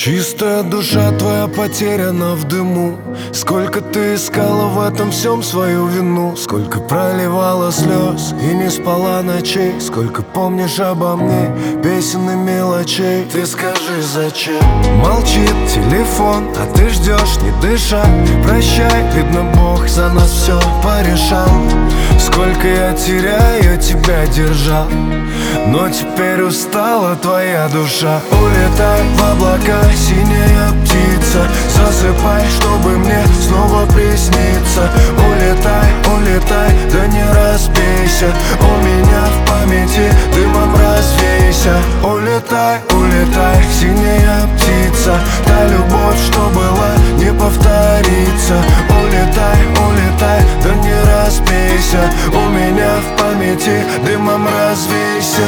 Чистая душа твоя потеряна в дыму. Сколько ты искала в этом всем свою вину, сколько проливала слез и не спала ночей, сколько помнишь обо мне песен и мелочей. Ты скажи, зачем молчит телефон, а ты ждешь, не дыша. Прощай, видно, Бог за нас все порешал. Сколько я теряю, тебя держал, но теперь устала твоя душа. Улетай в облака, синяя птица, засыпай, чтобы мне снова присниться. Улетай, улетай, да не разбейся, у меня в памяти дымом развейся. Улетай, улетай, синяя птица, та любовь, что была, не повторится. Улетай, улетай, да не разбейся, у меня в памяти дымом развейся.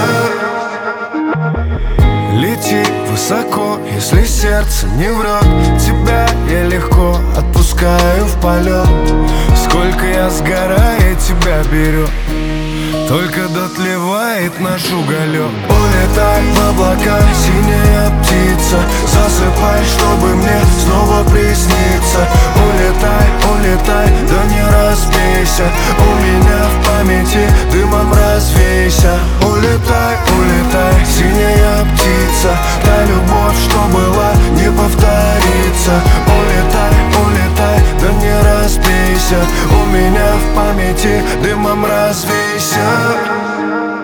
Лети высоко, если сердце не врет, тебя я легко отпускаю в полет. Сколько я сгораю, тебя берет, только дотлевает наш уголек. Улетай в облака, синяя птица, засыпай, чтобы мне снова присниться. Улетай, улетай, да не разбейся, у меня в памяти дымом развейся. Улетай, улетай, синяя птица, та любовь, что была, не повторится. Улетай, улетай, да не разбейся, у меня в памяти дымом развейся.